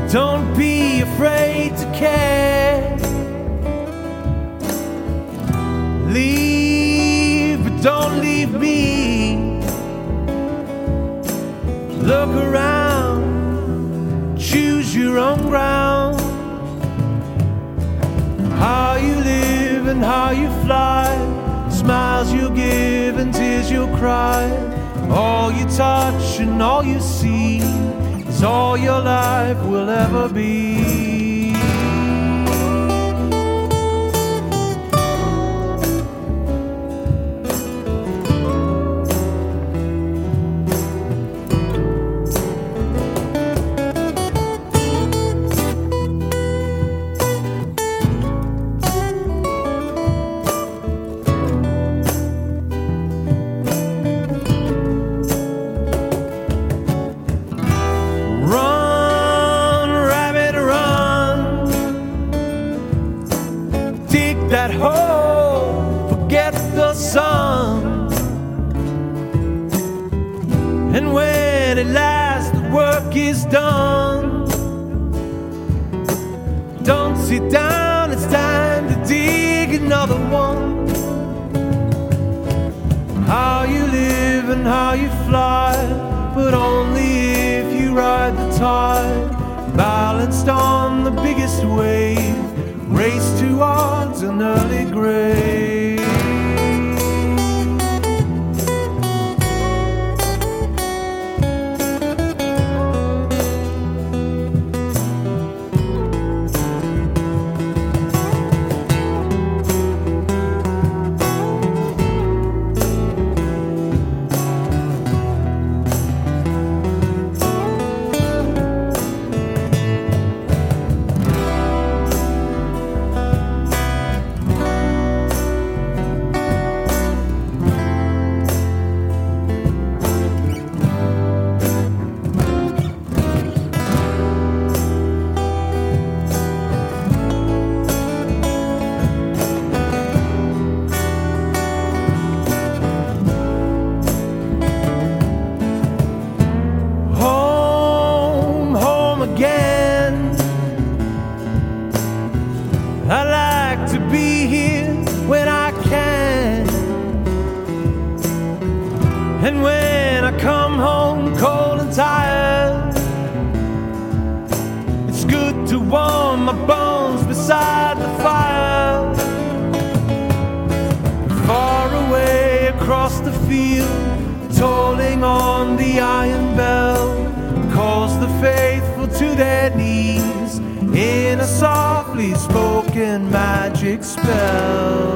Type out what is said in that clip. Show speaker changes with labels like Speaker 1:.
Speaker 1: Don't be afraid to care. Leave, but don't leave me. Look around, choose your own ground. How you live and how you fly, smiles you'll give and tears you'll cry. All you touch and all you see is all your life will ever be. That hole, forget the sun. And when at last the work is done, don't sit down, it's time to dig another one. How you live and how you fly, but only if you ride the tide. Balanced on the biggest wave, race towards an early grave. I like to be here when I can, and when I come home cold and tired, it's good to warm my bones beside the fire. Far away across the field, tolling on the iron bell, calls the faithful to their knees in a softly spoken magic spell.